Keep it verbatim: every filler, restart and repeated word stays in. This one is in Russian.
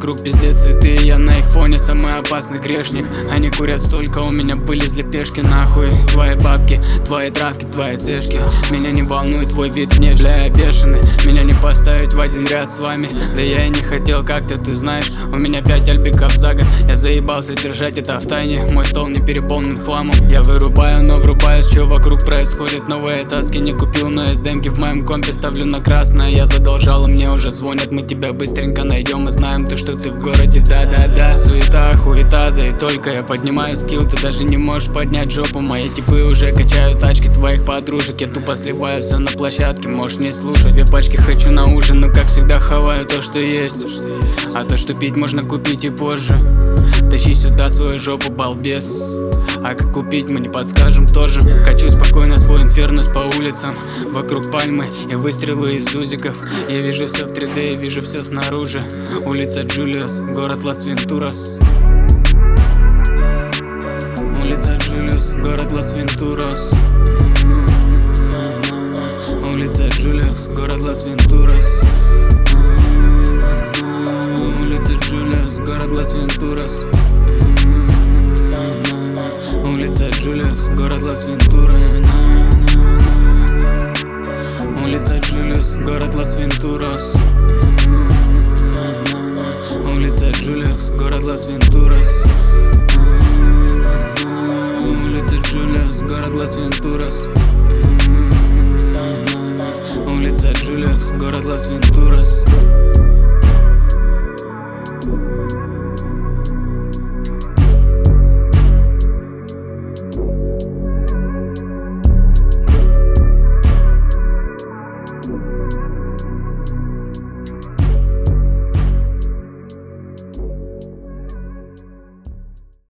вокруг пиздец цветы, я на их фоне самый опасный грешник. Они курят столько, у меня пыль из лепешки. Нахуй твои бабки, твои травки, твои цешки. Меня не волнует твой вид внешний. Бля, я бешеный, меня не поставить в один ряд с вами. Да я и не хотел, как-то ты знаешь. У меня пять альбиков за год, я заебался держать это в тайне. Мой стол не переполнен хламом. Я вырубаю, но врубаюсь, что вокруг происходит. Новые таски не купил, но эсдемки в моем компе ставлю на красное. Я задолжал, и мне уже звонят. Мы тебя быстренько найдем, мы знаем то, что ты в городе, да-да-да. Суета, хуета, да и только я поднимаю скилл. Ты даже не можешь поднять жопу. Мои типы уже качают тачки твоих подружек. Я тупо сливаю все на площадке, можешь не слушать. Две пачки хочу на ужин, но как всегда хаваю то, что есть. А то, что пить, можно купить и позже. Тащи сюда свою жопу, балбес. А как купить, мы не подскажем тоже. Качу спокойно свой инфернус по улицам. Вокруг пальмы и выстрелы из узиков. Я вижу все в три дэ, вижу все снаружи. Улица Джулиус, город Лас-Вентурас. Улица Джулиус, город Лас-Вентурас. Улица Джулиус, город Лас-Вентурас. Улица Джулиус, город Лас-Вентурас. Улица Джулиус, город Лас-Вентурас. Улица Джулиус, город Лас-Вентурас. Улица Джулиус, город Лас-Вентурас. Улица Джулиус, город Лас-Вентурас. Улица Джулиус, город Лас-Вентурас.